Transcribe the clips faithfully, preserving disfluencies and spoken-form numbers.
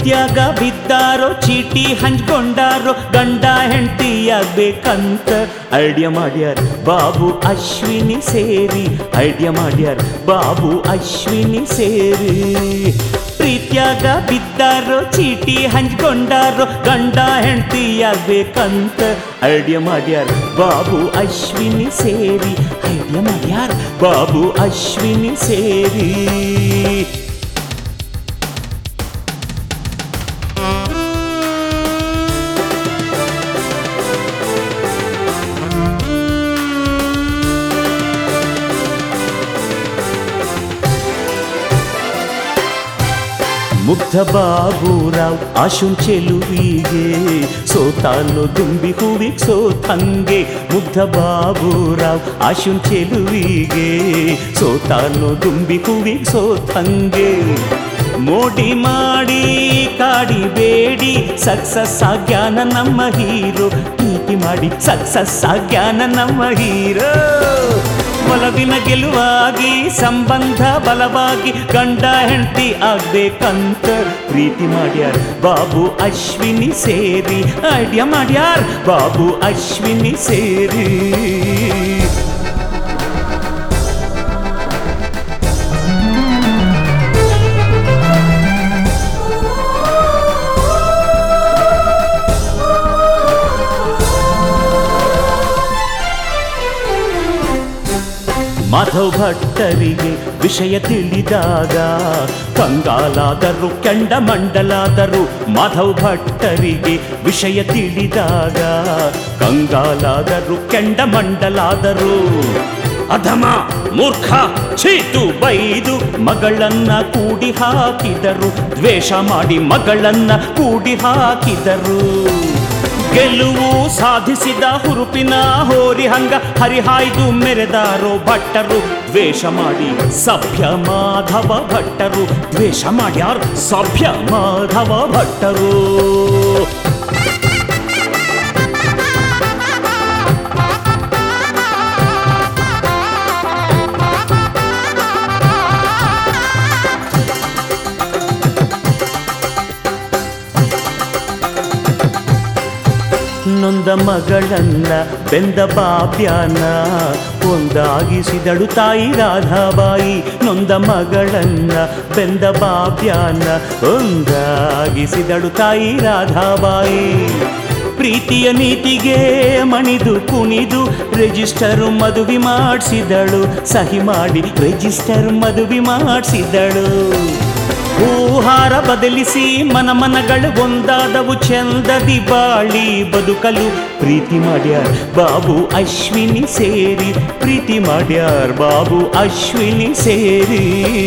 ಪ್ರೀತ್ಯಾಗ ಬಿದ್ದಾರೋ ಚೀಟಿ ಹಂಚ್ಕೊಂಡಾರೋ ಗಂಡ ಹೆಂಡತಿ ಆಗ್ಬೇಕಂತ ಐಡಿಯಾ ಮಾಡ್ಯಾರ ಬಾಬು ಅಶ್ವಿನಿ ಸೇರಿ ಐಡಿಯಾ ಮಾಡ್ಯಾರ ಬಾಬು ಅಶ್ವಿನಿ ಸೇರಿ ಪ್ರೀತ್ಯಾಗ ಬಿದ್ದಾರೋ ಚೀಟಿ ಹಂಚ್ಕೊಂಡಾರೋ ಗಂಡ ಹೆಂಡತಿ ಆಗ್ಬೇಕಂತ ಐಡಿಯಾ ಮಾಡ್ಯಾರ ಬಾಬು ಅಶ್ವಿನಿ ಸೇರಿ ಐಡಿಯಾ ಮಾಡ್ಯಾರ ಬಾಬು ಅಶ್ವಿನಿ ಸೇರಿ ಮುಗ್ಧ ಬಾಬುರಾವ್ ಆಶುನ್ ಚೆಲುವಿಗೆ ಸೋತಾನು ದುಂಬಿ ಹೂವಿಗೆ ಸೋತಂಗೆ ಮುಗ್ಧ ಬಾಬುರಾವ್ ಆಶುನ್ ಚೆಲುವಿಗೆ ಸೋತಾನು ದುಂಬಿ ಹೂವಿಗೆ ಸೋತಂಗೆ ಮೋಡಿ ಮಾಡಿ ಕಾಡಿಬೇಡಿ ಸಕ್ಸಸ್ ಆಗ್ಯಾನ ನಮ್ಮ ಹೀರೋ ಪ್ರೀತಿ ಮಾಡಿ ಸಕ್ಸಸ್ ಆಗ್ಯಾನ ನಮ್ಮ ಹೀರೋ ಒಲವಿನ ಗೆಲುವಾಗಿ ಸಂಬಂಧ ಬಲವಾಗಿ ಗಂಡ ಹೆಂಡತಿ ಆಗ್ಬೇಕಂತ ಪ್ರೀತಿ ಮಾಡ್ಯಾರ ಬಾಬು ಅಶ್ವಿನಿ ಸೇರಿ ಐಡಿಯಾ ಮಾಡ್ಯಾರ ಬಾಬು ಅಶ್ವಿನಿ ಸೇರಿ ಮಾಧವ್ ಭಟ್ಟರಿಗೆ ವಿಷಯ ತಿಳಿದಾಗ ಕಂಗಾಲಾದರು ಕೆಂಡಮಂಡಲಾದರು ಮಾಧವ್ ಭಟ್ಟರಿಗೆ ವಿಷಯ ತಿಳಿದಾಗ ಕಂಗಾಲಾದರು ಕೆಂಡಮಂಡಲಾದರು ಅಧಮ ಮೂರ್ಖ ಚೀಟು ಬೈದು ಮಗಳನ್ನ ಕೂಡಿ ಹಾಕಿದರು ದ್ವೇಷ ಮಾಡಿ ಮಗಳನ್ನ ಕೂಡಿ ಹಾಕಿದರು ಗೆಲುವು ಸಾಧಿಸಿದ ಹುರುಪಿನ ಹೋರಿ ಹಂಗ ಹರಿಹಾಯ್ದು ಮೆರೆದಾರೋ ಭಟ್ಟರು ದ್ವೇಷ ಮಾಡಿ ಸಭ್ಯ ಮಾಧವ ಭಟ್ಟರು ದ್ವೇಷ ಮಾಡ್ಯಾರ ಸಭ್ಯ ಮಾಧವ ಭಟ್ಟರು ನೊಂದ ಮಗಳನ್ನ ಬೆಂದ ಬಾಬ್ಯಾನ ಒಂದಾಗಿಸಿದಳು ತಾಯಿ ರಾಧಾಬಾಯಿ ನೊಂದ ಮಗಳನ್ನ ಬೆಂದ ಬಾಬ್ಯಾನ ಒಂದಾಗಿಸಿದಳು ತಾಯಿ ರಾಧಾಬಾಯಿ ಪ್ರೀತಿಯ ನೀತಿಗೆ ಮಣಿದು ಕುಣಿದು ರಿಜಿಸ್ಟರ್ ಮದುವೆ ಮಾಡಿಸಿದಳು ಸಹಿ ಮಾಡಿ ರಿಜಿಸ್ಟರ್ ಮದುವೆ ಮಾಡಿಸಿದಳು ಹೂಹಾರ ಬದಲಿಸಿ ಮನ ಮನಗಳು ಒಂದಾದವು ಚಂದದಿ ಬಾಳಿ ಬದುಕಲು ಪ್ರೀತಿ ಮಾಡ್ಯಾರ ಬಾಬು ಅಶ್ವಿನಿ ಸೇರಿ ಪ್ರೀತಿ ಮಾಡ್ಯಾರ ಬಾಬು ಅಶ್ವಿನಿ ಸೇರಿ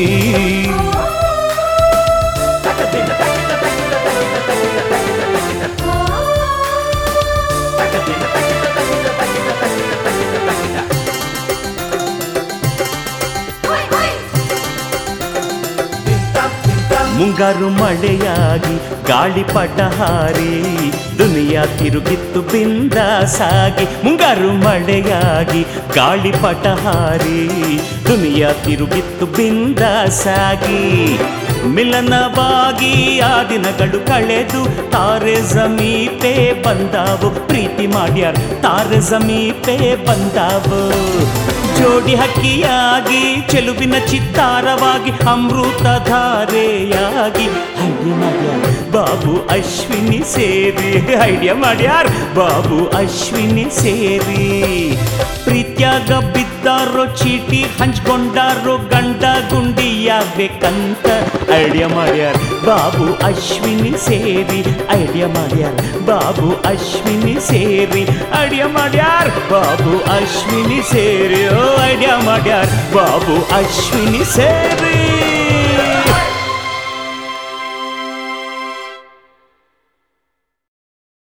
ಮುಂಗಾರು ಮಳೆಯಾಗಿ ಗಾಳಿಪಟ ಹಾರಿ ದುನಿಯಾ ತಿರುಗಿತ್ತು ಬಿಂದಾಸಾಗಿ ಮುಂಗಾರು ಮಳೆಯಾಗಿ ಗಾಳಿಪಟ ಹಾರಿ ದುನಿಯಾ ತಿರುಗಿತ್ತು ಬಿಂದಾಸಾಗಿ ಮಿಲನವಾಗಿ ಆ ದಿನಗಳು ಕಳೆದು ತಾರೆ ಜಮೀಪೆ ಬಂದಾವು ಪ್ರೀತಿ ಮಾಡ್ಯಾರ ತಾರೆ ಜಮೀಪೆ ಬಂದಾವು ಜೋಡಿ ಹಕ್ಕಿಯಾಗಿ ಚೆಲುವಿನ ಚಿತ್ತಾರವಾಗಿ ಅಮೃತ ಧಾರೆಯಾಗಿ ಐಡಿಯಾ ಮಾಡ್ಯಾರ ಬಾಬು ಅಶ್ವಿನಿ ಸೇರಿ ಐಡಿಯಾ ಮಾಡ್ಯಾರ ಬಾಬು ಅಶ್ವಿನಿ ಸೇರಿ ಪ್ರೀತ್ಯಾಗ ಬಿದ್ದಾರೋ ಚೀಟಿ ಹಂಚ್ಕೊಂಡಾರೋ ಗಂಡ ಗುಂಡಿಯಾಗಬೇಕಂತ ಐಡಿಯಾ ಮಾಡ್ಯಾರ ಬಾಬು ಅಶ್ವಿನಿ ಸೇರಿ ಐಡಿಯಾ ಮಾಡ್ಯಾರ ಬಾಬು ಅಶ್ವಿನಿ ಸೇರಿ ಐಡಿಯಾ ಮಾಡ್ಯಾರ ಬಾಬು ಅಶ್ವಿನಿ ಸೇರಿ ಓ ಐಡಿಯಾ ಮಾಡ್ಯಾರ ಬಾಬು ಅಶ್ವಿನಿ ಸೇರಿ